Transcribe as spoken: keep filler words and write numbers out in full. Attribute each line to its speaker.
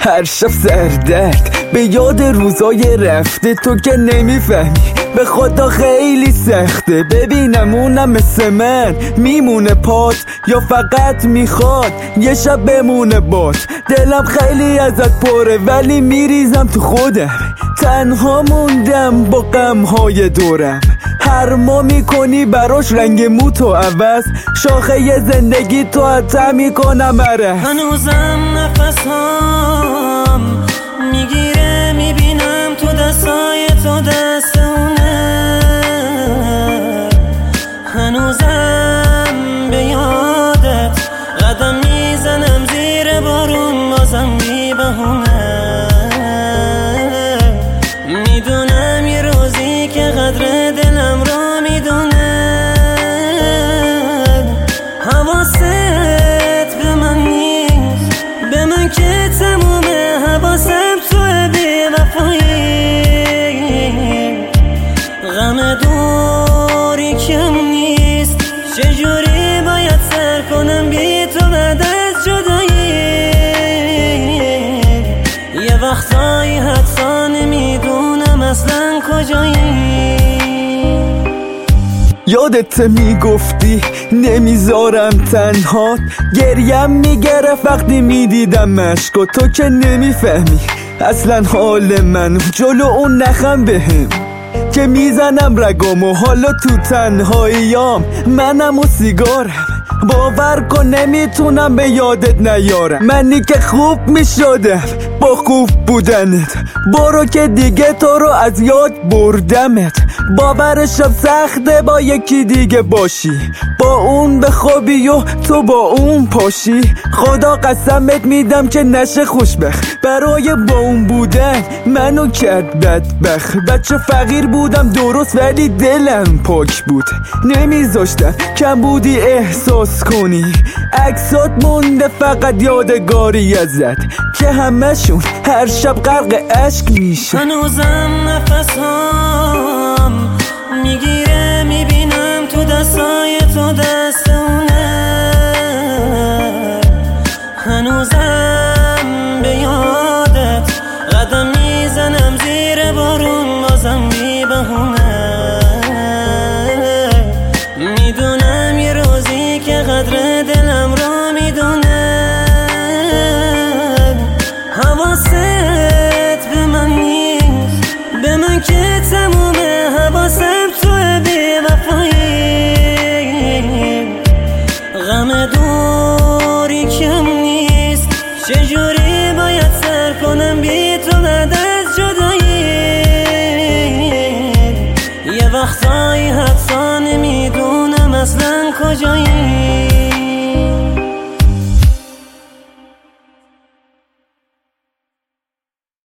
Speaker 1: هر شب سردرد به یاد روزای رفته، تو که نمیفهمی به خدا خیلی سخته. ببینم اونم مثل من میمونه پات، یا فقط میخواد یه شب بمونه بات. دلم خیلی ازت پره ولی میریزم تو خودم، تنها موندم با غمهای دورم. هر ما میکنی براش رنگ موتو عوض، شاخه ی زندگی تو حتا میکنم اره.
Speaker 2: هنوزم نفسام میگیره، میبینم تو دستای تو دست اونه. هنوزم به یادت قدم میزنم زیر بارون، بازم بی بهونه. میدونم یه روزی که قدر دلم رو میدونه. حواست به من نیست، به من که تمومه. حواسم توه بی وفایی، غم دوری کم نیست. چجوری باید سر کنم بی تو بعد از جدایی؟ یه وقتایی حتی نمیدونم اصلا کجایی.
Speaker 1: یادت میگفتی نمیذارم تنهات، گریم میگرفت وقتی میدیدم مشکو. تو که نمیفهمی اصلا حال من، جلو اون نخم بهم که میزنم رگامو. حالا تو تنهاییام منم و سیگارم، باور کن نمیتونم به یادت نیارم. منی که خوب میشدم با خوب بودنت، برو که دیگه تو رو از یاد بردمت. باورشم سخته با یکی دیگه باشی، با اون بخوابی و تو با اون پاشی. خدا قسمت میدم که نشه خوشبخت، برای با اون بودن منو کرد بدبخت. بچه فقیر بودم درست ولی دلم پاک بود، نمیذاشتن کم بودی احساس کنی. عکسات مونده فقط یادگاری ازت که همشون هر شب غرق اشک میشه.
Speaker 2: هنوزم نفسام میگیره، میبینم تو دستای تو دست اونه. هنوزم به یادت قدم میزنم زیر بارون، بازم بی بهونه. میدونم یه روزی که قدر دلم رو میدونه. حواست به من نیست، به من که تمومه. حواسم توه بی وفایی، غم دوری کم نیست. چجوری باید سر کنم بی تو بعد از جدایی؟ یه وقتایی حتی نمیدونم اصلا کجایی.